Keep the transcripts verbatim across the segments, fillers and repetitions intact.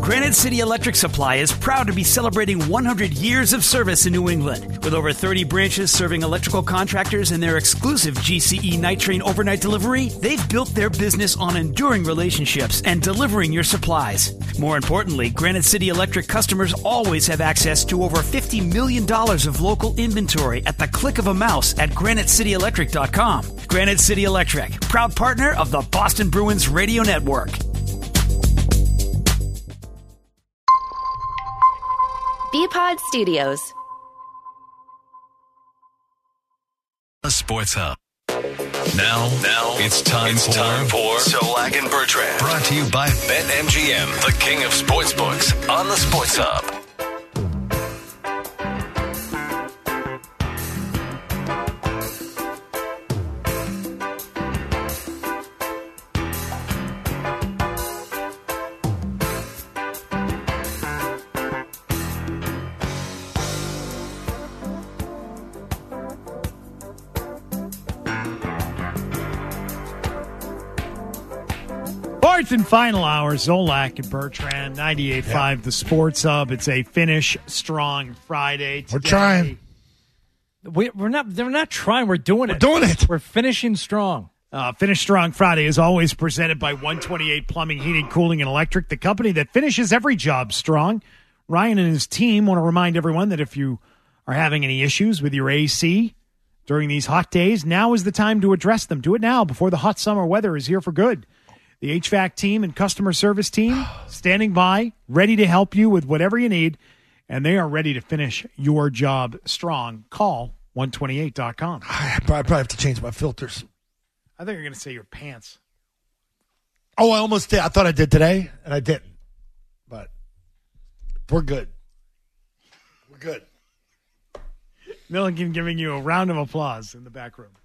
Granite City Electric Supply is proud to be celebrating one hundred years of service in New England. With over thirty branches serving electrical contractors and their exclusive G C E Night Train overnight delivery, they've built their business on enduring relationships and delivering your supplies. More importantly, Granite City Electric customers always have access to over fifty million dollars of local inventory at the click of a mouse at granite city electric dot com. Granite City Electric, proud partner of the Boston Bruins Radio Network. B-Pod Studios. The Sports Hub. Now, now it's time it's for, time for Solak and Bertrand. Brought to you by BetMGM, the king of sportsbooks, on the Sports Hub. Fourth and final hour, Zolak and Bertrand, ninety-eight point five, yep. The Sports Hub. It's a finish strong Friday today. We're trying. We, we're not. They're not trying. We're doing we're it. We're doing it. We're finishing strong. Uh, finish strong Friday is always presented by one twenty-eight Plumbing, Heating, Cooling, and Electric, the company that finishes every job strong. Ryan and his team want to remind everyone that if you are having any issues with your A C during these hot days, now is the time to address them. Do it now before the hot summer weather is here for good. The H V A C team and customer service team standing by, ready to help you with whatever you need, and they are ready to finish your job strong. Call one twenty-eight dot com. I probably have to change my filters. I thought you were going to say your pants. Oh, I almost did. I thought I did today, and I didn't. But we're good. We're good. Milligan giving you a round of applause in the back room.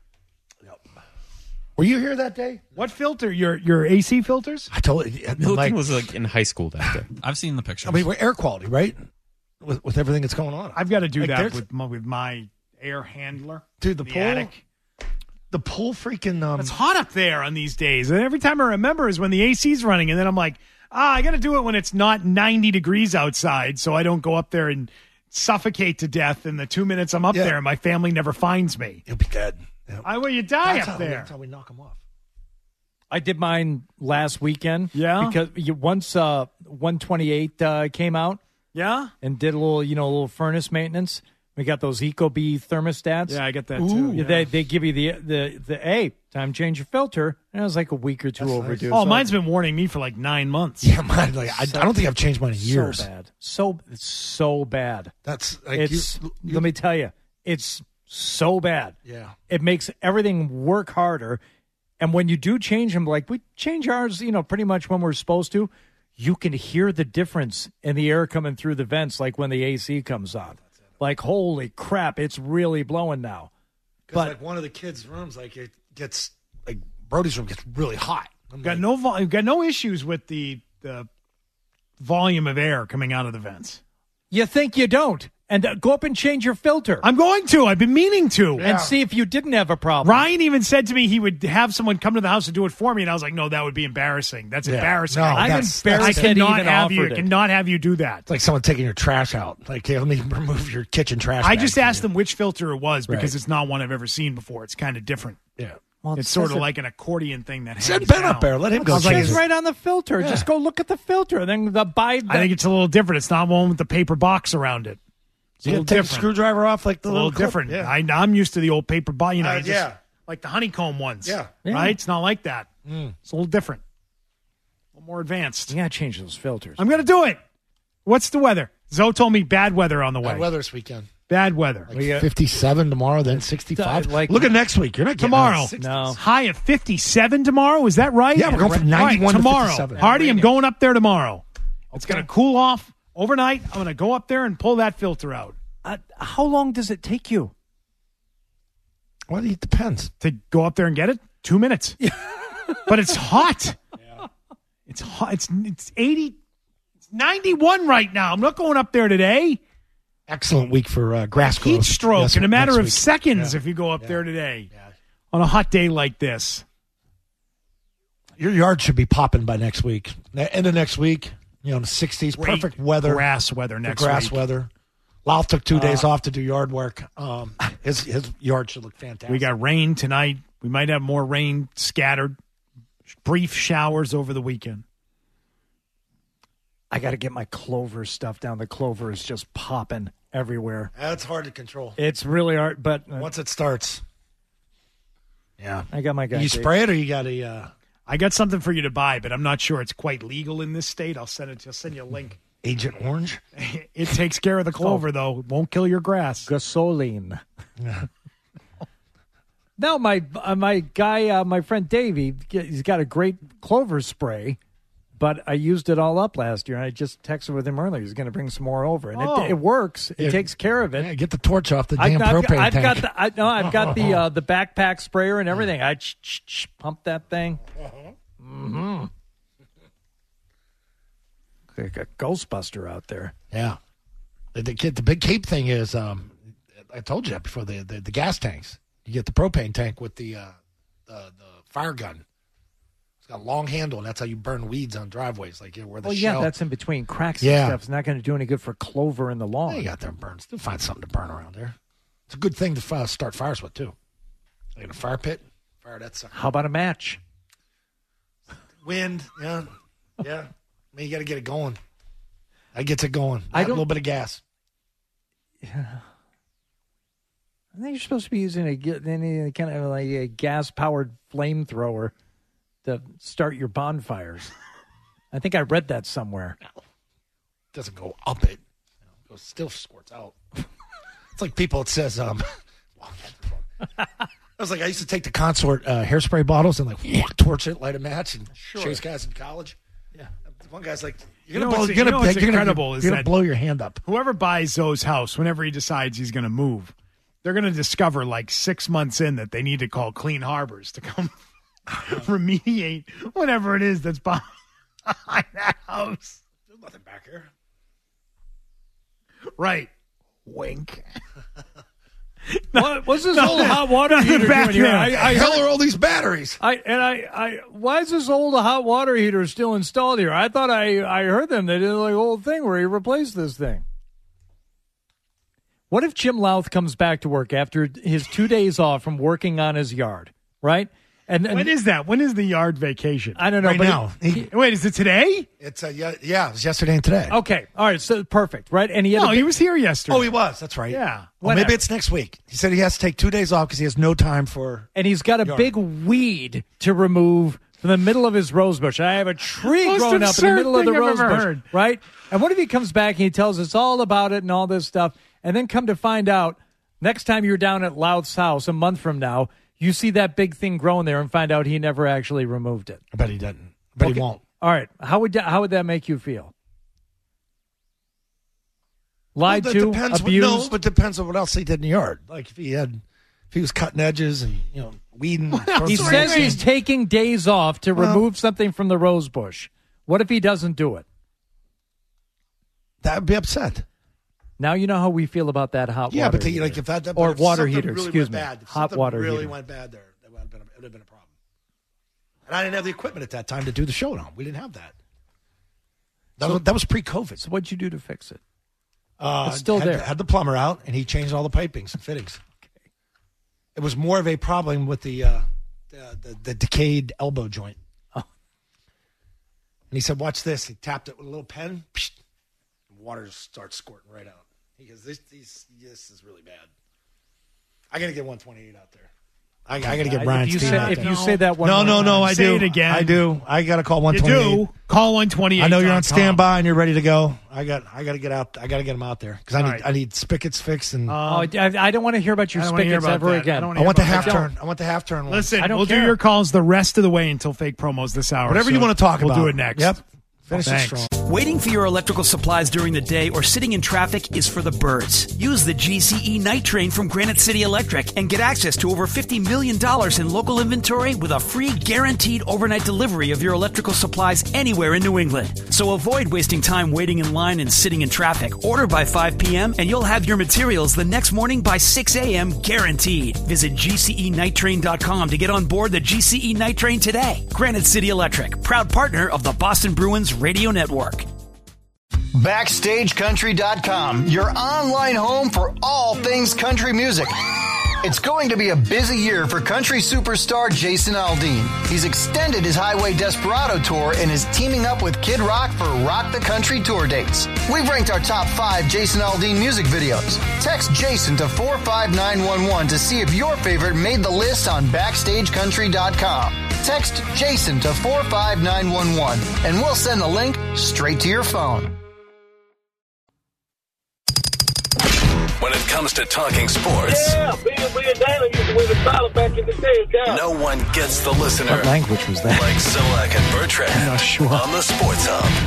Were you here that day? What filter? Your your A C filters? I told you. Milligan like, was like in high school that day. I've seen the pictures. I mean, we're air quality, right? With, with everything that's going on. I've got to do like that with my, with my air handler. Dude, the, the pool. Attic. The pool freaking. Um, it's hot up there on these days. And every time I remember is when the A C's running. And then I'm like, ah, I got to do it when it's not ninety degrees outside so I don't go up there and suffocate to death in the two minutes I'm up yeah. there and my family never finds me. You'll be dead. Yeah. I well, you die that's up how, there. That's how we knock them off. I did mine last weekend. Yeah. Because you, once uh, one twenty-eight uh, came out. Yeah. And did a little, you know, a little furnace maintenance. We got those Ecobee thermostats. Yeah, I get that Ooh. too. Yeah. They they give you the the the hey, time to change your filter. And it was like a week or two That's overdue. Nice. Oh, so mine's been warning me for like nine months. Yeah, mine. Like I, so, I don't think I've changed mine in years. So bad. So it's so bad. That's like it's. you, you, let me tell you, it's so bad. Yeah. It makes everything work harder. And when you do change them, like we change ours, you know, pretty much when we're supposed to, you can hear the difference in the air coming through the vents, like when the A C comes on. Like, holy crap, it's really blowing now. Because like one of the kids' rooms, like it gets, like Brody's room gets really hot. I'm got like, no vo- got no issues with the the volume of air coming out of the vents. You think you don't. And uh, go up and change your filter. I'm going to. I've been meaning to. Yeah. And see if you didn't have a problem. Ryan even said to me he would have someone come to the house and do it for me, and I was like, no, that would be embarrassing. That's yeah. embarrassing. No, I'm that's, embarrassed. That's I cannot even have you. it. Cannot have you do that. It's like someone taking your trash out. Like, hey, let me remove your kitchen trash. I just asked them which filter it was because right. it's not one I've ever seen before. It's kind of different. Yeah. Well, it's sort of it. like an accordion thing that hangs Send Ben down. up there. Let him go. It's like, right on the filter. Yeah. Just go look at the filter. And then the buy. The- I think it's a little different. It's not one with the paper box around it. It's you a little take different. the screwdriver off like the a little clip. different. Yeah. I, I'm used to the old paper box, you know, uh, just, yeah. like the honeycomb ones. Yeah. yeah. Right? It's not like that. Mm. It's a little different. A little more advanced. You got to change those filters. I'm going to do it. What's the weather? Zoe told me bad weather on the way. Bad weather this weekend. Bad weather. Like got, fifty-seven tomorrow, then sixty-five. Like, Look at next week. You're not getting tomorrow. No. High of fifty-seven tomorrow. Is that right? Yeah, we're going from ninety-one right, tomorrow. to fifty-seven. Hardy, I'm going up there tomorrow. Okay. It's going to cool off overnight. I'm going to go up there and pull that filter out. Uh, how long does it take you? Well, it depends. To go up there and get it? Two minutes. But it's hot. Yeah. It's hot. It's it's eighty. It's ninety-one right now. I'm not going up there today. Excellent week for uh, grass growth. Heat stroke yes, in a matter of week. seconds yeah. if you go up yeah. there today. Yeah. On a hot day like this. Your yard should be popping by next week. End of next week. You know, in the sixties, Great perfect weather. grass weather next the grass week. weather. Louth took two days Uh, off to do yard work. Um, his his yard should look fantastic. We got rain tonight. We might have more rain scattered. Brief showers over the weekend. I got to get my clover stuff down. The clover is just popping everywhere. That's hard to control. It's really hard, but uh, Once it starts. Yeah. I got my guy. You Dave. spray it or you got a... Uh, I got something for you to buy, but I'm not sure it's quite legal in this state. I'll send it. I'll send you a link. Agent Orange? It takes care of the clover, though. It won't kill your grass. Gasoline. No, my uh, my guy, uh, my friend Davey, he's got a great clover spray, but I used it all up last year, and I just texted with him earlier. He's going to bring some more over, and Oh. it, it works. It Yeah. takes care of it. Yeah, get the torch off the I- damn I've, propane I've tank. got the I, no, I've got the uh, the backpack sprayer and everything. I ch- ch- ch- pump that thing. Mm-hmm. Like a Ghostbuster out there. Yeah. The, the, kid- the big cape thing is, um, I told you that before, the, the, the gas tanks. You get the propane tank with the, uh, the the fire gun. It's got a long handle, and that's how you burn weeds on driveways. Like, you know, where the Well, shell. yeah, that's in between cracks Yeah. and stuff. It's not going to do any good for clover in the lawn. Yeah, you got them burns. They'll find something to burn around there. It's a good thing to fi- start fires with, too. Like in a fire pit, fire that sucker. How about a match? Wind, yeah. Yeah. I mean, you got to get it going. That gets it going. I Add a don't- little bit of gas. I think you're supposed to be using a ge- any kind of like a gas-powered flamethrower to start your bonfires. I think I read that somewhere. Doesn't go up it. You know, it still squirts out. It's like people, it says, um, I was like, I used to take the Consort uh, hairspray bottles and like torch it, light a match, and chase guys in college. Yeah. One guy's like, you're You going know to blow, what's- you're you know gonna, what's you're gonna, incredible you're is gonna that- blow your hand up. Whoever buys Zoe's house, whenever he decides he's going to move, they're going to discover like six months in that they need to call Clean Harbors to come remediate whatever it is that's behind that house. There's nothing back here. Right. Wink. What, what's this old hot water nothing heater back doing here? there. I, I, Hell heard- are all these batteries? I and I, I why is this old hot water heater still installed here? I thought I, I heard them. They did like a whole thing where he replaced this thing. What if Jim Louth comes back to work after his two days off from working on his yard, right? And, and When is that? When is the yard vacation? I don't know. Right but now. he- Wait, is it today? It's a, yeah, yeah, it was yesterday and today. okay, all right, so perfect, right? And he had No, a big, he was here yesterday. Oh, he was. That's right. Yeah. Well, Whatever. maybe it's next week. He said he has to take two days off because he has no time for. and he's got a Yard. big weed to remove from the middle of his rose bush. I have a tree Most growing up in the absurd middle of the thing I've rose ever bush, heard. right? And what if he comes back and he tells us all about it and all this stuff, and then come to find out next time you're down at Louth's house a month from now, you see that big thing growing there and find out he never actually removed it. I bet he doesn't. But Okay. he won't. All right, how would that, how would that make you feel? Lied Well, that to, depends what- abused. no, but depends on what else he did in the yard. Like if he had, if he was cutting edges and you know weeding. He says he's taking days off to Well- remove something from the rose bush. What if he doesn't do it? that would be upset. Now you know how we feel about that hot Yeah, water but the, heater. like if that, that or if water something heater, really excuse went me, bad, if hot something water really heater. went bad there. That would have been a, it would have been a problem. And I didn't have the equipment at that time to do the show on. We didn't have that. That was, that was pre-COVID. So what'd you do to fix it? Uh, It's still had, there. Had the plumber out, and he changed all the pipings and fittings. It was more of a problem with the uh, the, the, the decayed elbow joint. Oh. And he said, "Watch this." He tapped it with a little pen. Psh, water just starts squirting right out. He goes, "This, these, this is really bad." I got to get one twenty-eight out there. I, I got to get Brian's If you team say, out if there. you say that one, no, more no, time. no. I Say do it again. I do. I got to call one You twenty-eight. do. Call one twenty-eight. I know you're on standby and you're ready to go. I got, I got to get out. I got to get them out there because I All need, right. I need spigots fixed and Oh, I, I don't want to hear about your I don't wanna hear spigots about ever that. I again. don't wanna I want the hear half about turn. I want the half turn. one. Listen, I don't we'll care. do your calls the rest of the way until fake promos this hour. whatever so you want to talk we'll about. do it next. Yep. Finish it Thanks. strong. Waiting for your electrical supplies during the day or sitting in traffic is for the birds. Use the G C E Night Train from Granite City Electric and get access to over fifty million dollars in local inventory with a free guaranteed overnight delivery of your electrical supplies anywhere in New England. So avoid wasting time waiting in line and sitting in traffic. Order by five p.m. and you'll have your materials the next morning by six a.m. guaranteed. Visit G C E night train dot com to get on board the G C E Night Train today. Granite City Electric, proud partner of the Boston Bruins Radio Network. Backstage Country dot com, your online home for all things country music. It's going to be a busy year for country superstar Jason Aldean. He's extended his Highway Desperado tour and is teaming up with Kid Rock for Rock the Country tour dates. We've ranked our top five Jason Aldean music videos. Text Jason to four five nine one one to see if your favorite made the list on Backstage Country dot com. Text Jason to four five nine one one and we'll send the link straight to your phone. When it comes to talking sports, yeah, Bill, Bill Dana used to win the title back in the day. Yeah. No one gets the listener. What language was that? Like Zolak and Bertrand. I'm not sure. On the Sports Hub.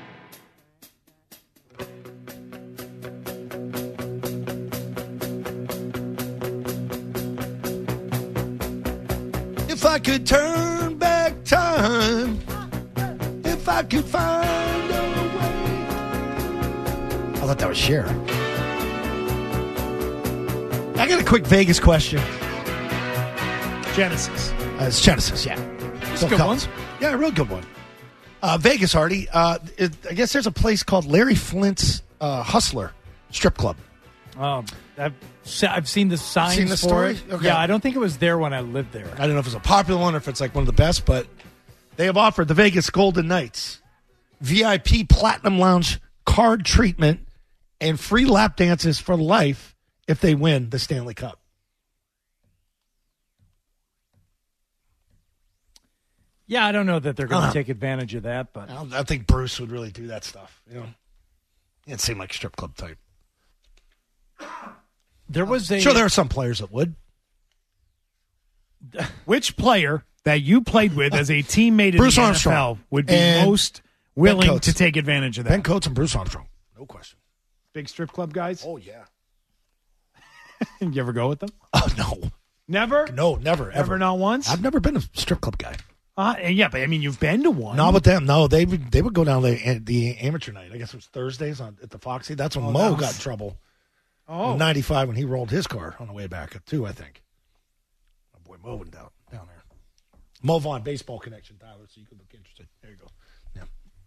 If I could turn back time, if I could find a way. I thought that was Cher. I got a quick Vegas question. Genesis. Uh, it's Genesis, yeah. It's a good one. Yeah, a real good one. Uh, Vegas, Artie. Uh, it, I guess there's a place called Larry Flint's uh, Hustler Strip Club. Um, I've, se- I've seen the signs Seen the for story? it. Okay. Yeah, I don't think it was there when I lived there. I don't know if it's a popular one or if it's like one of the best, but they have offered the Vegas Golden Knights V I P Platinum Lounge card treatment and free lap dances for life if they win the Stanley Cup. Yeah, I don't know that they're going to Uh-huh. take advantage of that, but I, don't- I think Bruce would really do that stuff. You know, it seemed like a strip club type. there was a Sure, there are some players that would. Which player that you played with as a teammate in Bruce the Armstrong. N F L would be And most willing Coates. to take advantage of that? Ben Coates and Bruce Armstrong, no question. Big strip club guys? Oh yeah. You ever go with them? Oh no, Never? no, never, ever, Ever, not once? I've never been a strip club guy. Uh, yeah, but I mean, you've been to one. Not with them. No, they would they would go down the the amateur night. I guess it was Thursdays on at the Foxy. That's when Oh, Mo that was- got in trouble. Oh. In ninety-five when he rolled his car on the way back too. I think. My boy Mo went down down there. Mo Vaughn, Baseball Connection, Tyler. So you could look interested. There you go. Yeah.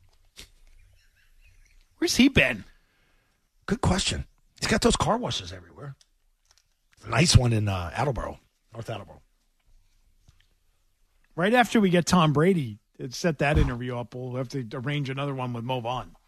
Where's he been? Good question. He's got those car washes everywhere. A nice one in uh, Attleboro, North Attleboro. Right after we get Tom Brady, set that interview up. We'll have to arrange another one with Mo Vaughn.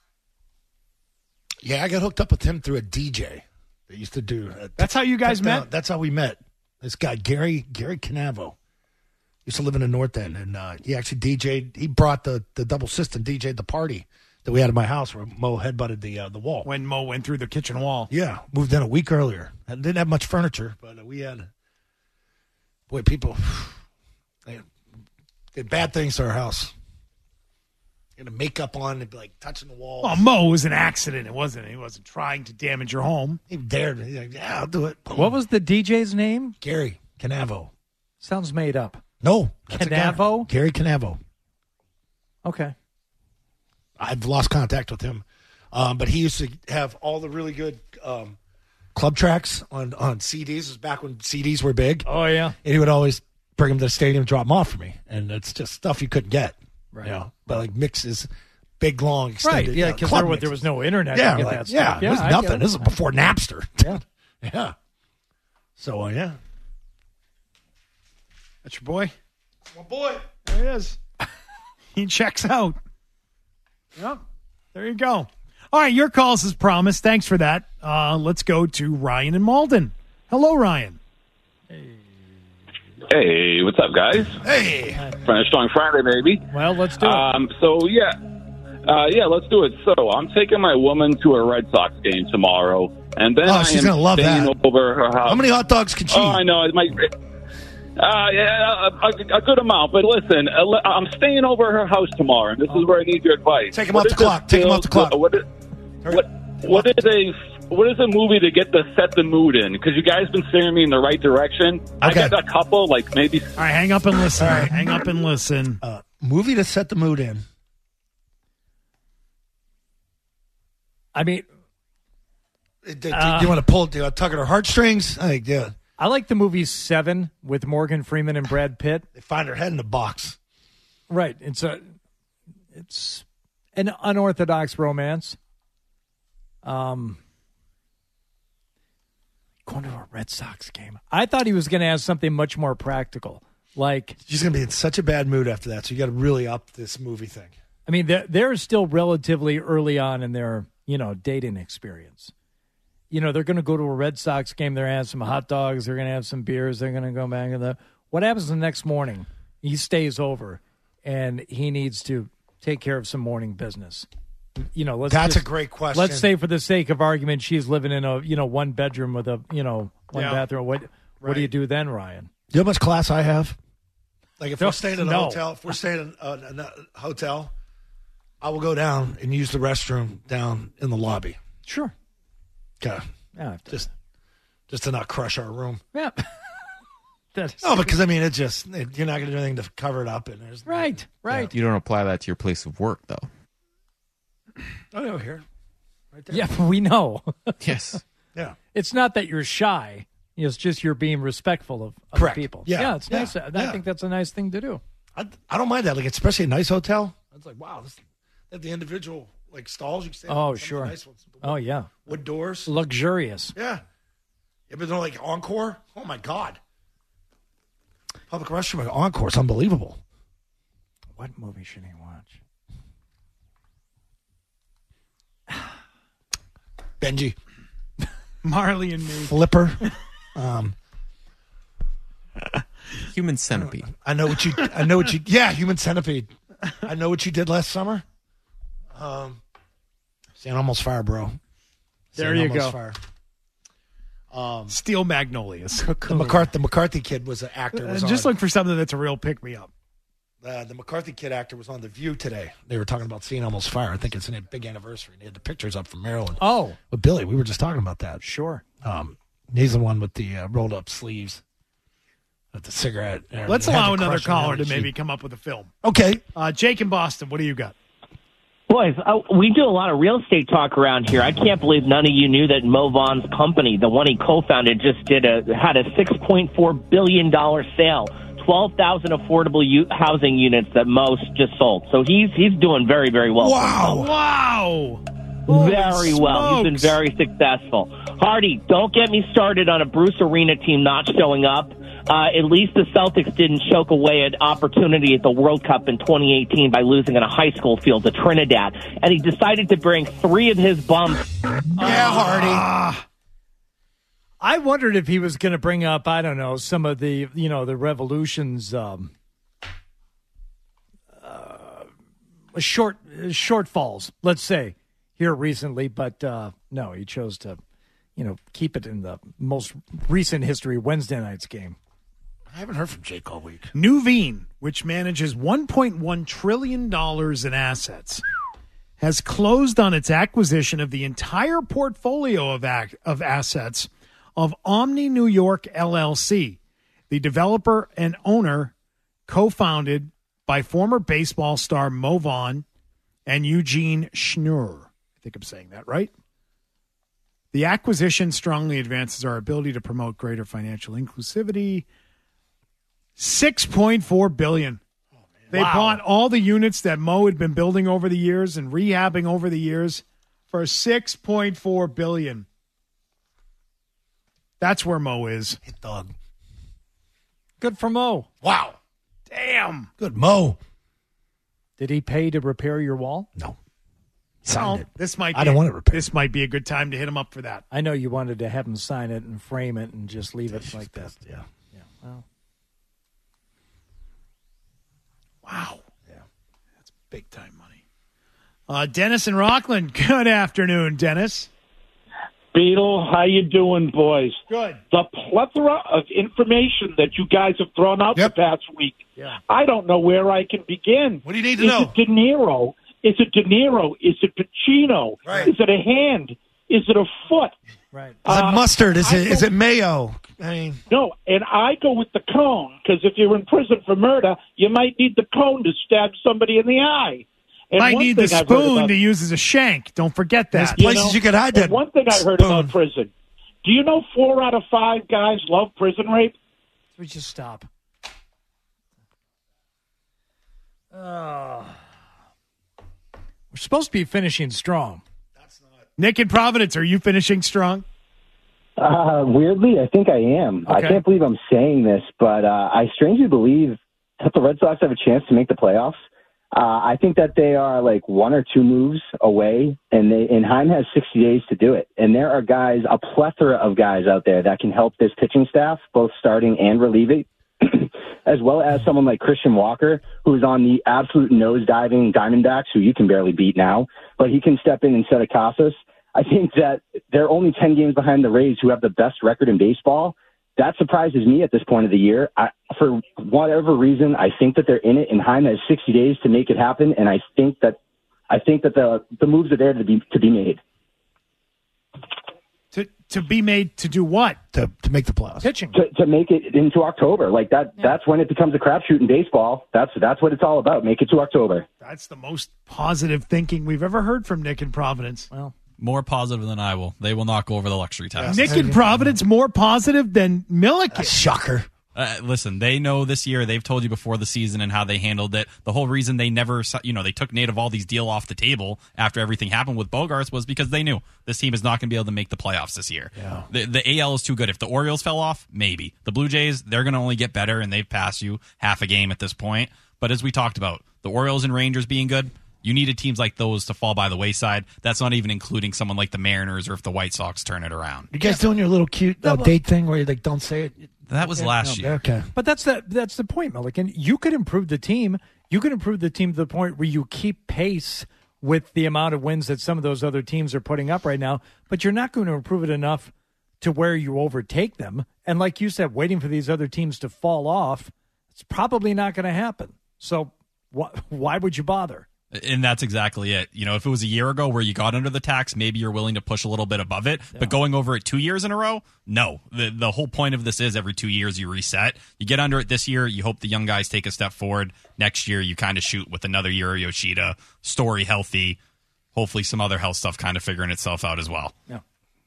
Yeah, I got hooked up with him through a D J. They used to do. Uh, That's how you guys Touchdown. met? That's how we met. This guy Gary Gary Canavo used to live in the North End, and uh, he actually D J'd. He brought the the double system, D J'd the party that we had at my house where Mo headbutted the uh, the wall. When Mo went through the kitchen wall. Yeah, moved in a week earlier. And didn't have much furniture, but uh, we had. Boy, people they did bad things to our house. Get a makeup on and be like touching the wall. Well, Mo was an accident. It wasn't. He wasn't trying to damage your home. He dared. He's like, yeah, I'll do it. what was the D J's name? Gary Canavo? Sounds made up. No, that's a guy. Canavo? Gary Canavo. Okay. I've lost contact with him, um, but he used to have all the really good um, club tracks on, on C Ds. It was back when C Ds were big. Oh, yeah. And he would always bring them to the stadium, drop them off for me. And it's just stuff you couldn't get. Right. You know, but like mixes, big, long, extended. Right, yeah, you know, because club there, was- mixes. there was no internet Yeah, to get like, that yeah, stuff. it was I nothing. get it. This is before Napster. Yeah. Yeah. So, uh, yeah. That's your boy? My boy. There he is. He checks out. Yep. There you go. All right, your calls as promised. Thanks for that. Uh, let's go to Ryan in Malden. Hello, Ryan. Hey, what's up, guys? Hey. Friday, Strong Friday, baby. Well, let's do it. Um, so, yeah. Uh, yeah, let's do it. So, I'm taking my woman to a Red Sox game tomorrow, and then Oh, I she's am gonna love staying that. over her house. How many hot dogs can she Oh, eat? I know. It might... Uh, yeah, a, a good amount. But listen, uh, I'm staying over her house tomorrow, and this is where I need your advice. Take him What off is the clock. this Take him deal- off the clock. What is, what, what is a what is a movie to get the set the mood in? Because you guys been steering me in the right direction. I Okay. got a couple, like maybe. All right, hang up and listen. Hang up and listen. Uh, movie to set the mood in. I mean, Do, do- Uh, do you want to pull, do you want to tug at her heartstrings? I think, yeah. I like the movie Seven with Morgan Freeman and Brad Pitt. They find her head in the box. Right. It's a, it's an unorthodox romance. Um, going to a Red Sox game. I thought he was going to have something much more practical. Like She's going to be in such a bad mood after that, so you got to really up this movie thing. I mean, they're, they're still relatively early on in their, you know, dating experience. You know, they're going to go to a Red Sox game. They're going to have some hot dogs. They're going to have some beers. They're going to go back to the. What happens the next morning? He stays over, and he needs to take care of some morning business. You know, let's That's just, a great question. Let's say, for the sake of argument, she's living in a you know one bedroom with a you know one Yeah. bathroom. What Right. what do you do then, Ryan? You know how much class I have? Like if No, we're staying in a no. hotel, if we're staying in a, a, a hotel, I will go down and use the restroom down in the lobby. Sure. Okay. Yeah. Just, just to not crush our room. Yeah. That's No, because I mean, it just it, you're not going to do anything to cover it up, and there's right, right. You don't apply that to your place of work, though. Oh, no, here, right there. Yeah, we know. Yes. Yeah. It's not that you're shy. It's just you're being respectful of other Correct. people. Yeah. it's Yeah. nice. I Yeah. think that's a nice thing to do. I, I don't mind that. Like, especially a nice hotel. I was like, wow, this, they have the individual like stalls you can stay in. Oh, Some of the sure. Nice ones. Oh, yeah. Wood doors. Luxurious. Yeah. Yeah, but they're like Encore. Oh my God. Public restroom at Encore is unbelievable. What movie should he watch? Benji. Marley and me. Flipper. Um, Human Centipede. I know what you. I know what you. Yeah, Human Centipede. I know what you did last summer. Um, San Almost Fire, bro. There San you Almost go. Fire. Um, Steel Magnolias. the McCarthy, the McCarthy kid was an actor. Was Uh, just on, look for something that's a real pick me up. uh, the McCarthy kid actor was on The View today. They were talking about Seeing Almost Fire. I think it's a big anniversary. They had the pictures up from Maryland. Oh, With Billy, we were just talking about that. sure. Um, he's the one with the uh, rolled up sleeves, with the cigarette. uh, Let's had the allow another crush on caller every to maybe cheek. come up with a film. Okay. Uh, Jake in Boston, what do you got? Boys, uh, we do a lot of real estate talk around here. I can't believe none of you knew that Mo Vaughn's company, the one he co-founded, just did a had a six point four billion dollars sale, twelve thousand affordable u- housing units that Mo just sold. So he's he's doing very, very well. Wow. Wow. Very well. He's been very successful. Hardy, don't get me started on a Bruce Arena team not showing up. Uh, at least the Celtics didn't choke away an opportunity at the World Cup in twenty eighteen by losing in a high school field to Trinidad. And he decided to bring three of his bums. Yeah, Hardy. I wondered if he was going to bring up, I don't know, some of the, you know, the Revolution's um, uh, short shortfalls, let's say, here recently. But uh, no, he chose to, you know, keep it in the most recent history, Wednesday night's game. I haven't heard from Jake all week. Nuveen, which manages one point one trillion dollars in assets, has closed on its acquisition of the entire portfolio of ac- of assets of Omni New York L L C, the developer and owner co-founded by former baseball star Mo Vaughn and Eugene Schnur. I think I'm saying that right. The acquisition strongly advances our ability to promote greater financial inclusivity. six point four billion dollars. They Wow. bought all the units that Mo had been building over the years and rehabbing over the years for six point four billion dollars. That's where Mo is. Hit dog. Good for Mo. Wow. Damn. Good Mo. Did he pay to repair your wall? No. Signed Well, it. this might I be, don't want it repaired. This might be a good time to hit him up for that. I know you wanted to have him sign it and frame it and just leave it She's like that. pissed, Yeah. Yeah. Well, Wow. Yeah. That's big time money. Uh, Dennis in Rockland. Good afternoon, Dennis. Beetle, how you doing, boys? Good. The plethora of information that you guys have thrown out Yep. the past week, Yeah. I don't know where I can begin. What do you need to Is know? it De Niro? Is it De Niro? Is it Pacino? Right. Is it a hand? Is it a foot? right. Is Uh, it mustard? Is I it is don't- it mayo? I mean, No, and I go with the cone, because if you're in prison for murder, you might need the cone to stab somebody in the eye. And Might one need the thing I've heard spoon about- to use as a shank. Don't forget there's that. places know, you, could hide and that. one thing I heard spoon. about prison. Do you know four out of five guys love prison rape? We just stop. Oh. We're supposed to be finishing strong. That's not. Nick in Providence, are you finishing strong? Uh, weirdly, I think I am. I Okay. can't believe I'm saying this, but uh, I strangely believe that the Red Sox have a chance to make the playoffs. Uh, I think that they are like one or two moves away, and they and Heim has sixty days to do it. And there are guys, a plethora of guys out there that can help this pitching staff, both starting and relieving, as well as someone like Christian Walker, who's on the absolute nose-diving Diamondbacks, who you can barely beat now, but he can step in instead of Casas. I think that they're only ten games behind the Rays, who have the best record in baseball. That surprises me at this point of the year. I, for whatever reason, I think that they're in it, and Heim has sixty days to make it happen. And I think that I think that the the moves are there to be to be made. To to be made to do what? To to make the playoffs. Pitching. To, to make it into October, like that. Yeah. That's when it becomes a crapshoot in baseball. That's that's what it's all about. Make it to October. That's the most positive thinking we've ever heard from Nick in Providence. Well. More positive than I will. They will not go over the luxury tax. Nick in Providence more positive than Milliken. Shocker. Uh, listen, they know this year. They've told you before the season and how they handled it. The whole reason they never, you know, they took Nate Eovaldi's deal off the table after everything happened with Bogarts was because they knew this team is not going to be able to make the playoffs this year. Yeah. The, the A L is too good. If the Orioles fell off, maybe. The Blue Jays, they're going to only get better, and they've passed you half a game at this point. But as we talked about, the Orioles and Rangers being good, you needed teams like those to fall by the wayside. That's not even including someone like the Mariners or if the White Sox turn it around. You guys doing your little cute uh, date thing where you like don't say it? That was Yeah, last no, year. Okay. But that's the that's the point, Milliken. You could improve the team. You could improve the team to the point where you keep pace with the amount of wins that some of those other teams are putting up right now. But you're not going to improve it enough to where you overtake them. And like you said, waiting for these other teams to fall off, it's probably not going to happen. So wh- why would you bother? And that's exactly it. You know, if it was a year ago where you got under the tax, maybe you're willing to push a little bit above it. Yeah. But going over it two years in a row, no. The the whole point of this is every two years you reset. You get under it this year, you hope the young guys take a step forward. Next year, you kind of shoot with another year of Yoshida, Story healthy, hopefully some other health stuff kind of figuring itself out as well. Yeah.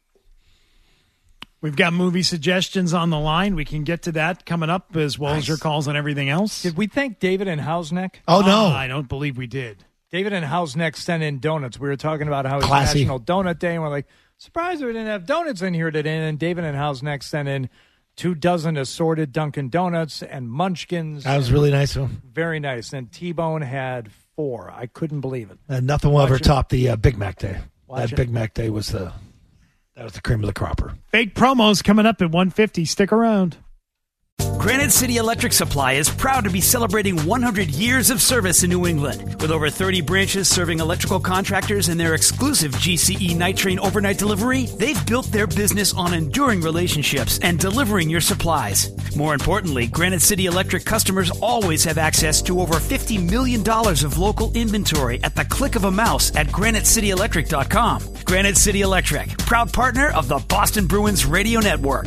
We've got movie suggestions on the line. We can get to that coming up as well nice. as your calls on everything else. Did we thank David and Hausneck? Oh, no. Uh, I don't believe we did. David and Hausneck sent in donuts. We were talking about how it's Classy. National Donut Day, and we're like, surprised we didn't have donuts in here today. And then David and Hausneck sent in two dozen assorted Dunkin' Donuts and Munchkins. That was really nice of him. Very nice. And T-Bone had four. I couldn't believe it. And nothing will Watch ever it. top the uh, Big Mac Day. Watch that it. Big Mac Day was the that was the cream of the cropper. Fake promos coming up at one fifty. Stick around. Granite City Electric Supply is proud to be celebrating one hundred years of service in New England. With over thirty branches serving electrical contractors and their exclusive G C E Night Train overnight delivery, they've built their business on enduring relationships and delivering your supplies. More importantly, Granite City Electric customers always have access to over fifty million dollars of local inventory at the click of a mouse at granite city electric dot com. Granite City Electric, proud partner of the Boston Bruins Radio Network.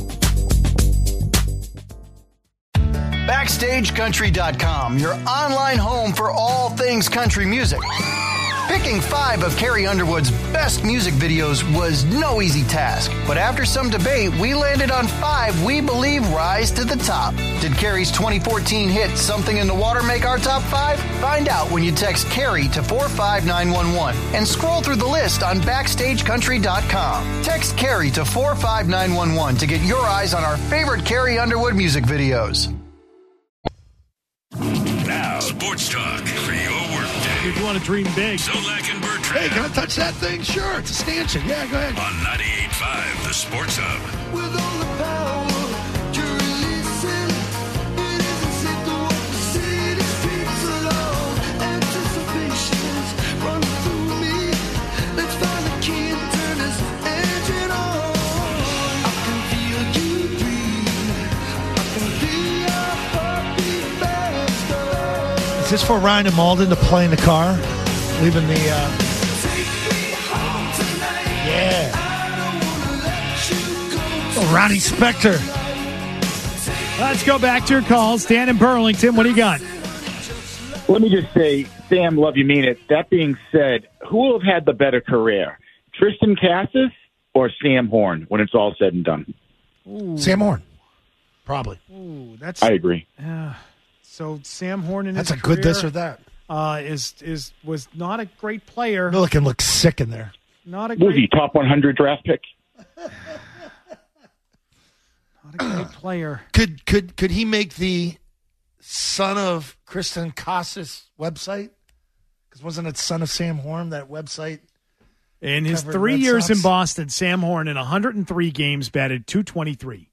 Backstage Country dot com, your online home for all things country music. Picking five of Carrie Underwood's best music videos was no easy task, but after some debate, we landed on five we believe rise to the top. Did Carrie's twenty fourteen hit Something in the Water make our top five? Find out when you text Carrie to four five nine one one and scroll through the list on Backstage Country dot com. Text Carrie to four five nine one one to get your eyes on our favorite Carrie Underwood music videos. Now, Sports Talk for your workday. If you want to dream big. Zolak and Bertrand. Hey, can I touch that thing? Sure, it's a stanchion. Yeah, go ahead. On ninety-eight point five, the Sports Hub. With all the power to release it, it isn't safe to walk the city streets alone. Anticipation's running through me. Let's find the key and turn this engine on. I can feel you breathe. I can feel your heartbeat faster. Is this for Ryan and Malden to play in the car? Leaving the, uh... Yeah. Oh, Ronnie Spector. Let's go back to your calls. Dan in Burlington, what do you got? Let me just say, Sam, love you, mean it. That being said, who will have had the better career, Tristan Cassis or Sam Horn when it's all said and done? Ooh. Sam Horn. Probably. Ooh, that's. I agree. Uh, so Sam Horn in That's his a good career, this or that. Uh, is is was not a great player. Milliken looks sick in there. Not a What was he, great, top one hundred draft pick? not a great player. Could could could he make the son of Kristen Casas website? Because wasn't it son of Sam Horn, that website? In his covered three Red years Sox? in Boston, Sam Horn in one hundred three games batted two twenty-three.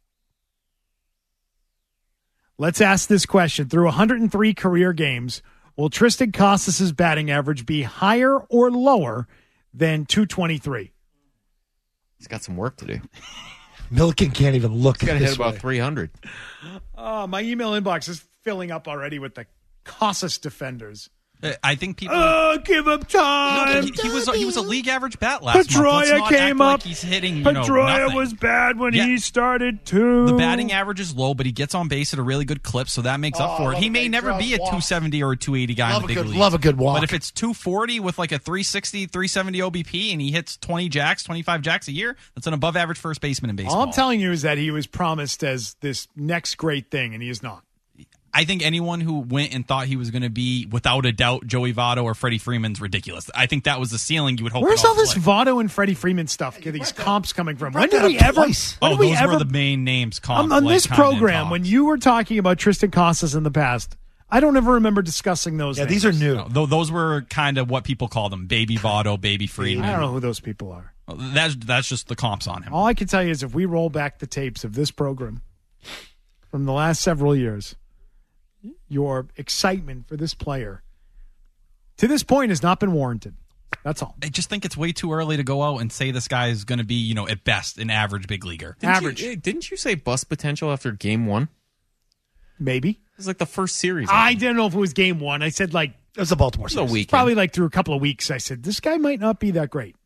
Let's ask this question. Through one hundred three career games, will Tristan Casas' batting average be higher or lower than two twenty-three? He's got some work to do. Milliken can't even look He's got at to hit this about way. three hundred. Oh, my email inbox is filling up already with the Casas defenders. I think people. Oh, give him time. No, he, he was he was a league average bat last month. Let's Pedroia not came act up. Like he's hitting. You know, Pedroia nothing. was bad when Yeah. he started too. The batting average is low, but he gets on base at a really good clip, so that makes Oh, up for it. love He a may big never crowd be a walk. two seventy or a two eighty guy Love in a the big good- league. love a good walk. But if it's two forty with like a three sixty, three seventy O B P and he hits twenty jacks, twenty-five jacks a year, that's an above average first baseman in baseball. All I'm telling you is that he was promised as this next great thing, and he is not. I think anyone who went and thought he was going to be, without a doubt, Joey Votto or Freddie Freeman's ridiculous. I think that was the ceiling you would hope. Where's it all this clicked. Votto and Freddie Freeman stuff? Get these comps coming from? When brought did that we up ever? twice. When Oh, did we those ever? were the main names. Comp, on on like, this kinda in program, talk. when you were talking about Tristan Casas in the past, I don't ever remember discussing those. Yeah, names. these are new. No, tho- those were kind of what people call them: Baby Votto, Baby Freeman. I don't know who those people are. That's that's just the comps on him. All I can tell you is if we roll back the tapes of this program from the last several years, your excitement for this player to this point has not been warranted. That's all. I just think it's way too early to go out and say this guy is going to be, you know, at best an average big leaguer. Didn't Average. You, didn't you say bust potential after game one? Maybe. It was like the first series. I didn't know if it was game one. I said like It was a Baltimore It was a series. weekend. probably like through a couple of weeks. I said this guy might not be that great.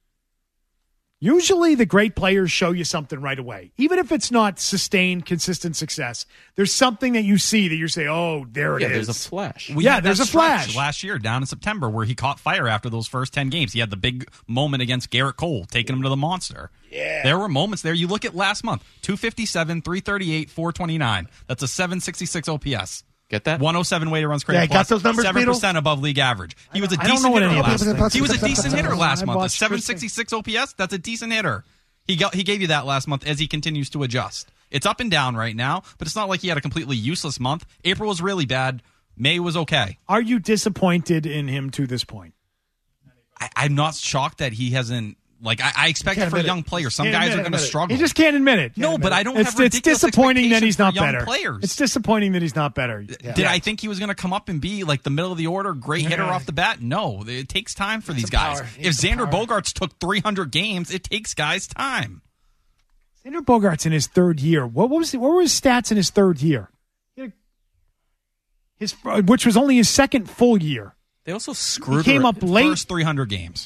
Usually the great players show you something right away. Even if it's not sustained, consistent success, there's something that you see that you say, oh, there it yeah, is. there's a flash. We Yeah, had there's that a flash. stretch last year down in September where he caught fire after those first ten games. He had the big moment against Garrett Cole, taking him to the monster. Yeah. There were moments there. You look at last month, two fifty-seven, three thirty-eight, four twenty-nine. That's a seven sixty-six O P S. Get that? one oh seven weighted runs created Yeah, got plus, those numbers, seven Beetle? percent above league average. He was a I don't decent know what hitter any of last those things- He was a Seven decent percent. hitter last I month. A watched seven sixty-six O P S, that's a decent hitter. He got he gave you that last month as he continues to adjust. It's up and down right now, but it's not like he had a completely useless month. April was really bad. May was okay. Are you disappointed in him to this point? I, I'm not shocked that he hasn't. Like I, I expect Can't it for a admit it. young player. Some Can't guys admit are it. going to struggle. He just can't admit it. no, but I don't It's, have it's ridiculous disappointing that he's not expectations for better. young players. It's disappointing that he's not better. Did I think he was going to come up and be like the middle of the order, great hitter Yeah. off the bat? No, it takes time for these some guys. power. He If needs some Xander power. Bogaerts took three hundred games, it takes guys time. Xander Bogaerts in his third year. What was what were his stats in his third year? His which was only his second full year. They also screwed. He came her- up late. First three hundred games.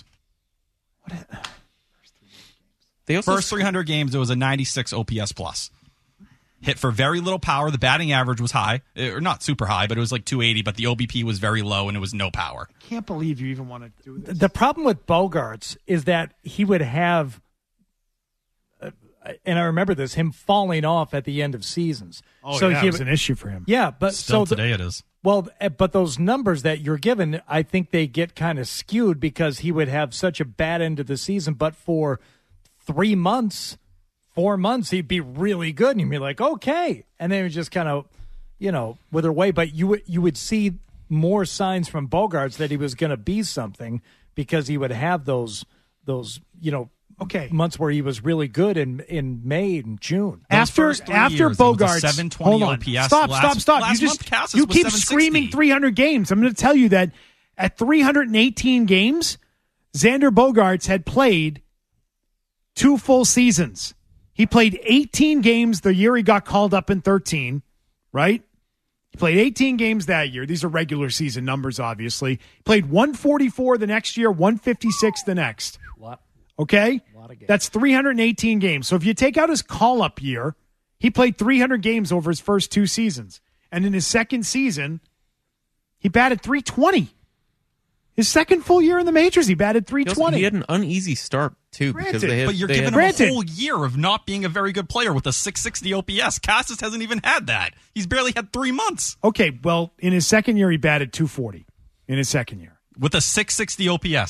They also First three hundred games, it was a ninety-six O P S plus. Hit for very little power. The batting average was high, or not super high, but it was like two eighty. But the O B P was very low, and it was no power. Can't believe you even want to do this. The problem with Bogarts is that he would have, uh, and I remember this, him falling off at the end of seasons. Oh, so yeah, he it was an issue for him. Yeah, but Still so the- today it is. Well, eh, but those numbers that you're given, I think they get kind of skewed because he would have such a bad end of the season. But for three months, four months, he'd be really good, and you'd be like, okay, and then it would just kind of, you know, wither away. But you would you would see more signs from Bogarts that he was going to be something because he would have those those you know. Okay. Months where he was really good in in May and June. After first three after years, it was a Bogarts, seven twenty hold on. O P S. Stop, Last- stop, stop! last You month, just Casas you was keep seven sixty. screaming three hundred games. I'm going to tell you that at three hundred eighteen games, Xander Bogaerts had played two full seasons. He played eighteen games the year he got called up in thirteen, right? He played eighteen games that year. These are regular season numbers, obviously. He played one forty-four the next year, one fifty-six the next. Lot. Okay? Lot of games. That's three hundred eighteen games. So if you take out his call-up year, he played three hundred games over his first two seasons. And in his second season, he batted three twenty. His second full year in the majors, he batted three He, also, twenty. he had an uneasy start too because Granted, they had. But you're they giving had, him Granted. a whole year of not being a very good player with a six sixty O P S. Casas hasn't even had that. He's barely had three months Okay, well, in his second year, he batted two forty in his second year. with a six sixty O P S.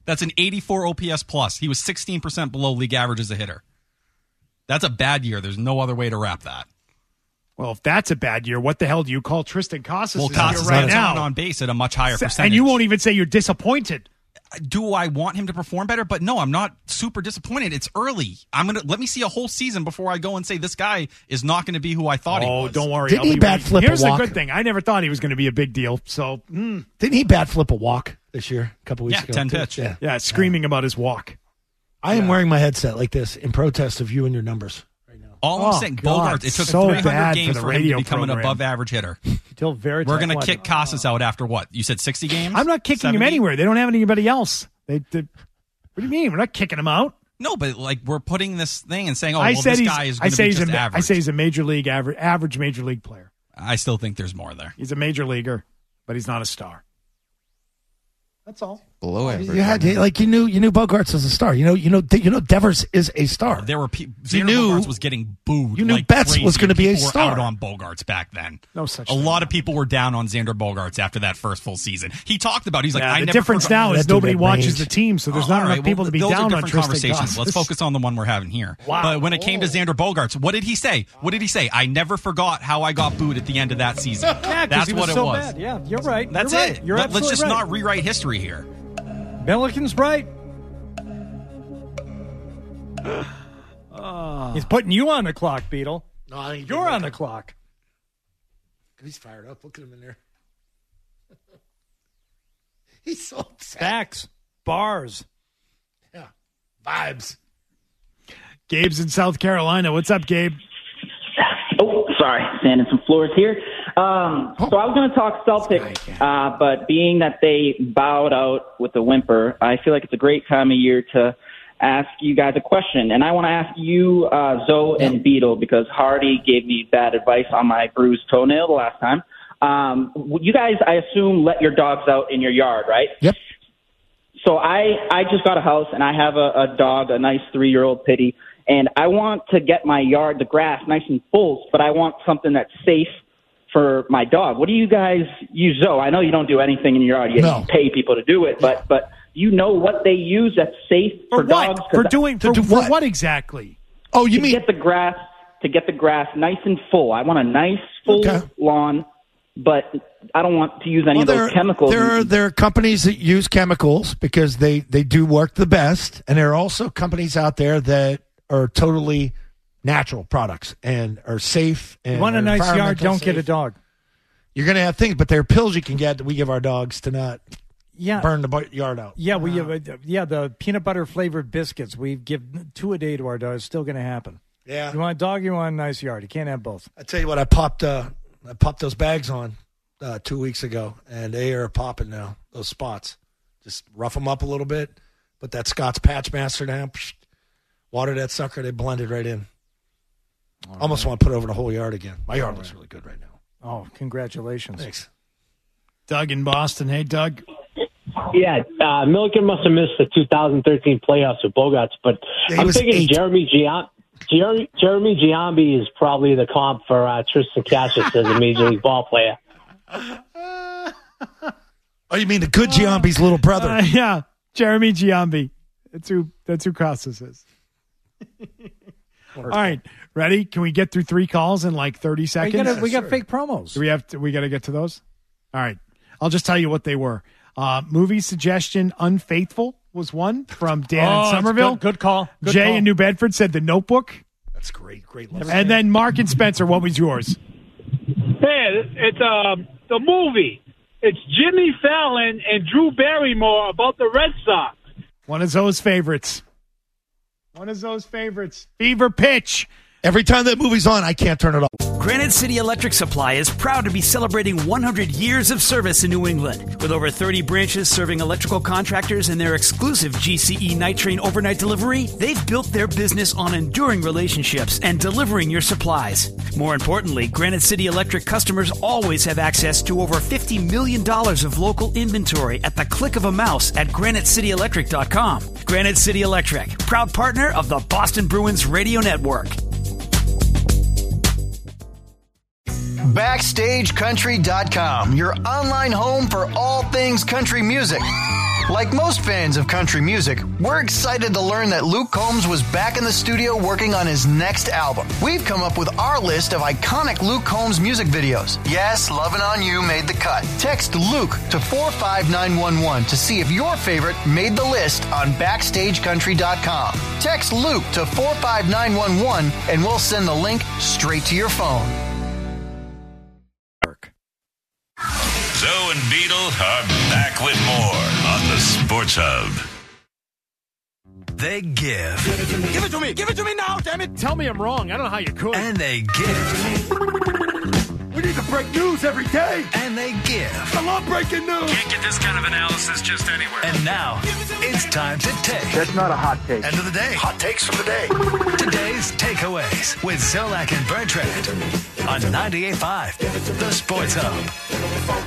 That's an eighty-four O P S plus. He was sixteen percent below league average as a hitter. That's a bad year. There's no other way to wrap that. Well, if that's a bad year, what the hell do you call Tristan Casas' Well, year Casas right is now? on base at a much higher percentage. And you won't even say you're disappointed. Do I want him to perform better? But no, I'm not super disappointed. It's early. I'm gonna let me see a whole season before I go and say this guy is not going to be who I thought he Oh, was. don't worry. Didn't I'll he be bat ready. flip a Here's the walk? good thing. I never thought he was going to be a big deal. So, mm. Didn't he bat flip a walk this year? A couple weeks Yeah, ago. ten pitch. Yeah. yeah, screaming about his walk. I am wearing my headset like this in protest of you and your numbers. All Oh, I'm saying, God, Bogart, it took so three bad hundred for games the for, him to radio become an program. above average hitter. Until very We're going to what? kick Casas out after what? You said sixty games? I'm not kicking him seventy? anywhere. They don't have anybody else. They, they, what do you mean? We're not kicking him out. No, but like we're putting this thing and saying, oh, I well, said this he's, guy is I going to say be he's just a, average. I say he's a major league average, average major league player. I still think there's more there. He's a major leaguer, but he's not a star. That's all. Below average. You had like you knew you knew Bogarts was a star. You know you know you know Devers is a star. There were people. You Xander knew- Bogaerts was getting booed. you knew like Betts crazy, was gonna and be a people were star. out on Bogarts back then. No such A thing. lot of people were down on Xander Bogaerts after that first full season. He talked about. He's like, Yeah, I the never difference forgot- now is That dude nobody had watches range. the team, so there's Oh, not all enough right, people well, to be those down are on different Tristan conversations. Casas. Let's focus on the one we're having here. Wow. But when it came to Xander Bogaerts, what did he say? What did he say? I never forgot how I got booed at the end of that season. Yeah, 'cause That's he was what it so was. bad. Yeah, you're right. That's you're it. Right. You're Let, let's absolutely just right. not rewrite history here. Milliken's right. He's putting you on the clock, Beetle. No, I think You're on the clock. He's fired up. Look at him in there. He's so upset. Facts. Bars. Yeah, vibes. Gabe's in South Carolina. What's up, Gabe? Oh, sorry, sanding some floors here. Um, so I was going to talk Celtics, uh, but being that they bowed out with a whimper, I feel like it's a great time of year to ask you guys a question. And I want to ask you, uh, Zoe and Beetle, because Hardy gave me bad advice on my bruised toenail the last time. Um, you guys, I assume, let your dogs out in your yard, right? Yep. So I, I just got a house, and I have a, a dog, a nice three-year-old pitty, and I want to get my yard, the grass, nice and full, but I want something that's safe for my dog. What do you guys use, Zoe? I know you don't do anything in your yard. You No. pay people to do it, but but you know what they use that's safe for, For what? dogs? 'Cause For doing for, do for what? what exactly? Oh, you to mean get the grass to get the grass nice and full. I want a nice full Okay. lawn, but I don't want to use any well, of those there, chemicals. there are there are companies that use chemicals because they they do work the best, and there are also companies out there that are totally natural products and are safe. And You want a are nice yard, environmental don't get a safe. dog. You're going to have things, but there are pills you can get that we give our dogs to not Yeah. burn the bu- yard out. Yeah, we have, uh, yeah, the peanut butter flavored biscuits we give two a day to our dogs. It's still going to happen. Yeah. You want a dog, you want a nice yard. You can't have both. I tell you what, I popped uh, I popped those bags on uh, two weeks ago, and they are popping now. Those spots, just rough them up a little bit. Put that Scott's Patch Master down, psh, water that sucker. They blended right in. Almost want to put it over the whole yard again. My yard looks really good right now. Oh, congratulations. Thanks. Doug in Boston. Hey, Doug. Yeah, uh, Milliken must have missed the two thousand thirteen playoffs with Bogarts, but Yeah, he I'm was thinking eight. Jeremy Gian- Jeremy, Jeremy Giambi is probably the comp for uh, Tristan Casas as a major league ball player. Oh, you mean the good Giambi's little brother? Uh, yeah, Jeremy Giambi. That's who. That's who Casas is. All right, ready? Can we get through three calls in like thirty We, seconds? gotta, we got fake promos. Do we have to, we got to get to those? All right. I'll just tell you what they were. Uh, movie suggestion Unfaithful was one from Dan Oh, in it's Somerville. Good, good call. Good Jay call. in New Bedford said The Notebook. That's great. Great. And then Mark and Spencer, what was yours? Hey, it's um the movie. It's Jimmy Fallon and Drew Barrymore about the Red Sox. One of Zoe's favorites. One of Zoe's favorites. Fever Pitch. Every time that movie's on, I can't turn it off. Granite City Electric Supply is proud to be celebrating one hundred years of service in New England. With over thirty branches serving electrical contractors and their exclusive G C E Night Train overnight delivery, they've built their business on enduring relationships and delivering your supplies. More importantly, Granite City Electric customers always have access to over fifty million dollars of local inventory at the click of a mouse at granite city electric dot com. Granite City Electric, proud partner of the Boston Bruins Radio Network. Backstage Country dot com, your online home for all things country music. Like most fans of country music, we're excited to learn that Luke Combs was back in the studio working on his next album. We've come up with our list of iconic Luke Combs music videos. Yes, Lovin' On You made the cut. Text Luke to four five nine one one to see if your favorite made the list on backstage country dot com. Text Luke to four five nine one one and we'll send the link straight to your phone. Zoe and Beetle are back with more on the Sports Hub. They give. Give it to me. Give it to me now, damn it. Tell me I'm wrong. I don't know how you could. And they give. We need to break news every day. And they give. I love breaking news. Can't get this kind of analysis just anywhere. And now, it's time to take. That's not a hot take. End of the day. Hot takes from the day. Today's takeaways with Zolak and Bertrand on ninety-eight point five, The Sports Hub.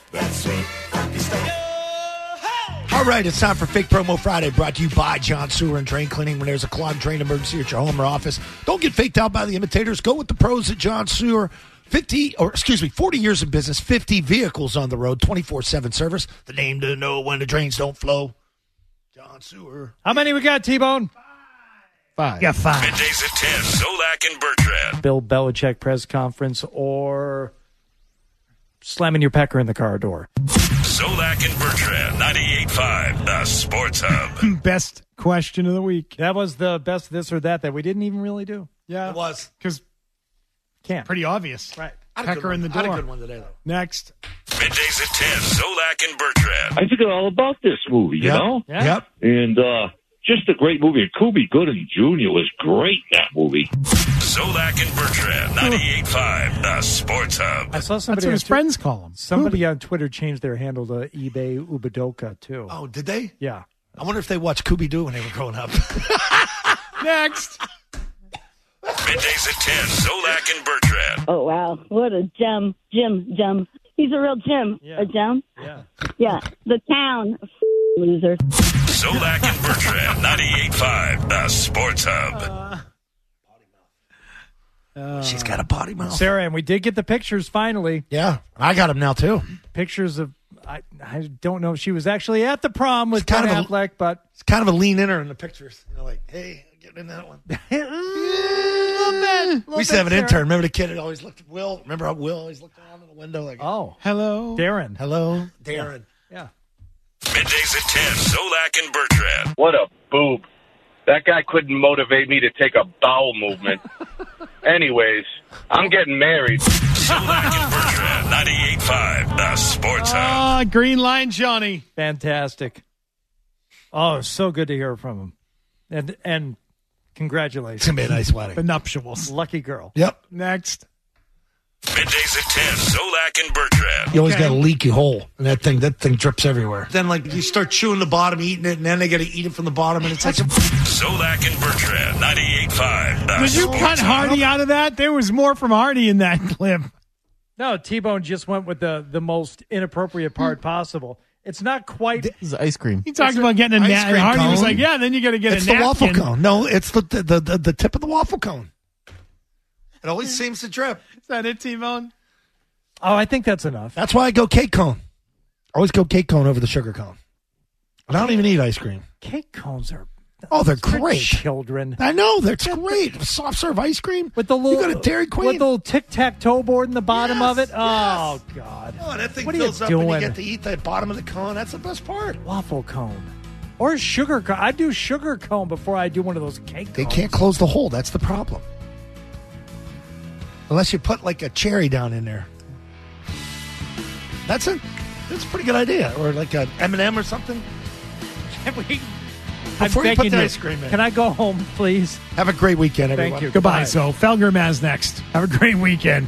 All right, it's time for Fake Promo Friday, brought to you by John Sewer and Drain Cleaning. When there's a clogged drain emergency at your home or office, don't get faked out by the imitators. Go with the pros at John Sewer. fifty, or excuse me, forty years of business, fifty vehicles on the road, twenty-four seven service. The name to know when the drains don't flow. John Sewer. How many we got, T-Bone? Five. Yeah, five. Middays at ten, Zolak and Bertrand. Bill Belichick press conference or slamming your pecker in the car door. Zolak and Bertrand, ninety-eight point five, The Sports Hub. Best question of the week. That was the best this or that that we didn't even really do. Yeah. It was. Because Can't. pretty obvious. Right. I had a good Pecker one. in the I had door. a good one today, though. Next. Middays at ten, Zolak and Bertrand. I forgot all about this movie, you Yep. know? Yeah. Yep. And uh, just a great movie. And Kubi Gooding Junior was great in that movie. Zolak and Bertrand, ninety-eight point five, The Sports Hub. I saw That's somebody what on his Twi- friends call him. Somebody on Twitter changed their handle to eBay Ubadoka, too. Oh, did they? Yeah. I wonder if they watched Scooby-Doo when they were growing up. Next. Middays at ten, Zolak and Bertrand. Oh, wow. What a gem. Jim, gem. He's a real gem. Yeah. A gem? Yeah. Yeah. The town. F- loser. Zolak and Bertrand, ninety-eight point five, The Sports Hub. She's got a potty mouth. Sarah, and we did get the pictures finally. Yeah, I got them now, too. Pictures of, I, I don't know if she was actually at the prom with It's kind Ben of a- Affleck, but. It's kind of a lean in her in the pictures. You know, like, hey, get in that one. We used to have an intern. Remember the kid that always looked at Will? Remember how Will always looked around in the window? Like, Oh. Hello. Darren. hello, Darren. Yeah. Middays at ten, Zolak and Bertrand. What a boob. That guy couldn't motivate me to take a bowel movement. Anyways, I'm getting married. Zolak and Bertrand, ninety-eight point five, The Sports Hub. Ah, Green Line Johnny. Fantastic. Oh, so good to hear from him. And and congratulations. It's going to be a nice wedding. The nuptials. Lucky girl. Yep. Next. Middays at ten, Zolak and Bertrand. You always got a leaky hole, and that thing that thing drips everywhere. Then, like, you start chewing the bottom, eating it, and then they got to eat it from the bottom, and it's like a... Zolak and Bertrand, ninety-eight point five, The Did you Sports cut Hub. Hardy out of that? There was more from Hardy in that clip. No, T-Bone just went with the, the most inappropriate part possible. It's not quite. This is ice cream. He talked about getting a Ice napkin. cream Hardy was cone. like, yeah, then you got to get It's a the napkin. waffle cone. No, it's the the, the the tip of the waffle cone. It always seems to drip. Is that it, T-Bone? Oh, I think that's enough. That's why I go cake cone. I always go cake cone over the sugar cone. And I don't even eat ice cream. Cake cones are. Oh, they're for great. Children. I know, that's great. Soft serve ice cream. With the little, You got a Dairy Queen? With the little tic-tac-toe board in the bottom Yes, of it. yes. Oh, God. Oh, that thing What are you fills up doing? and you get to eat the bottom of the cone. That's the best part. Waffle cone. Or sugar cone. I do sugar cone before I do one of those cake They cones. can't close the hole. That's the problem. Unless you put like a cherry down in there. That's a that's a pretty good idea. Or like an M and M or something. Can we? Before I'm you put begging the ice cream in. Can I go home, please? Have a great weekend, everyone. Thank you. Goodbye. Bye. So Felger Maz next. Have a great weekend.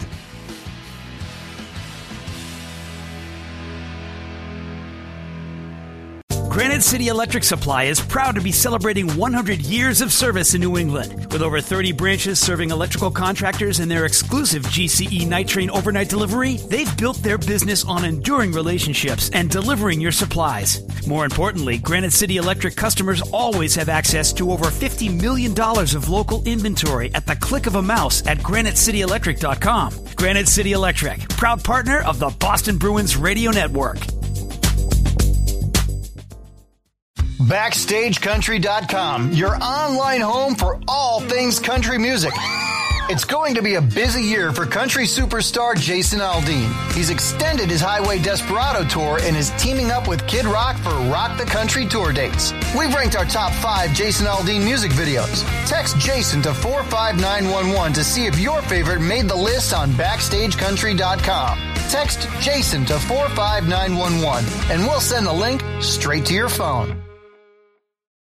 Granite City Electric Supply is proud to be celebrating one hundred years of service in New England. With over thirty branches serving electrical contractors and their exclusive G C E Night Train overnight delivery, they've built their business on enduring relationships and delivering your supplies. More importantly, Granite City Electric customers always have access to over fifty million dollars of local inventory at the click of a mouse at granite city electric dot com. Granite City Electric, proud partner of the Boston Bruins Radio Network. Backstage Country dot com, your online home for all things country music. It's going to be a busy year for country superstar Jason Aldean. He's extended his Highway Desperado tour and is teaming up with Kid Rock for Rock the Country tour dates. We've ranked our top five Jason Aldean music videos. Text Jason to four five nine one one to see if your favorite made the list on Backstage Country dot com. Text Jason to four five nine one one and we'll send the link straight to your phone.